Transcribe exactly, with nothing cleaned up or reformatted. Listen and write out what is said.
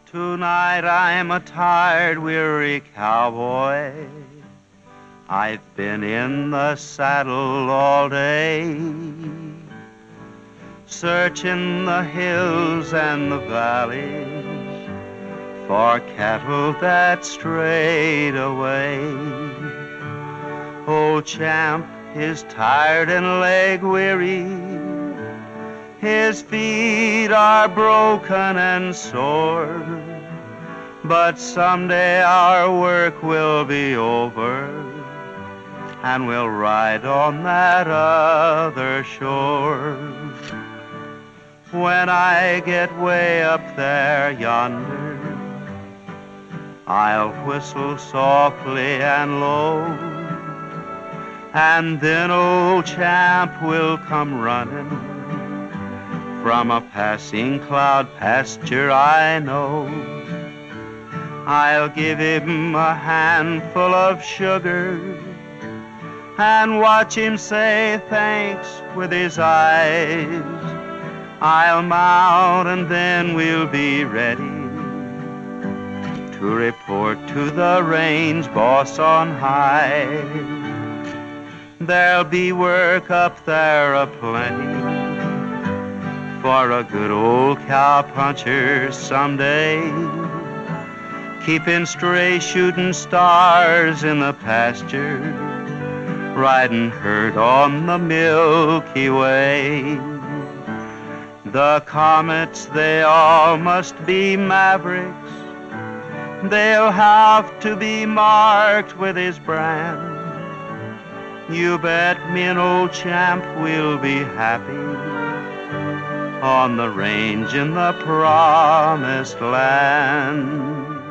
Tonight I'm a tired, weary cowboy. I've been in the saddle all day, searching the hills and the valleys for cattle that strayed away. Old Champ is tired and leg weary, his feet are broken and sore, but someday our work will be over and we'll ride on that other shore. When I get way up there yonder, I'll whistle softly and low, and then Old Champ will come running from a passing cloud pasture I know. I'll give him a handful of sugar and watch him say thanks with his eyes. I'll mount and then we'll be ready to report to the range boss on high. There'll be work up there aplenty for a good old cowpuncher someday, keeping stray shooting stars in the pasture, riding herd on the Milky Way. The comets, they all must be mavericks, they'll have to be marked with his brand. You bet me and Old Champ will be happy on the range in the promised land.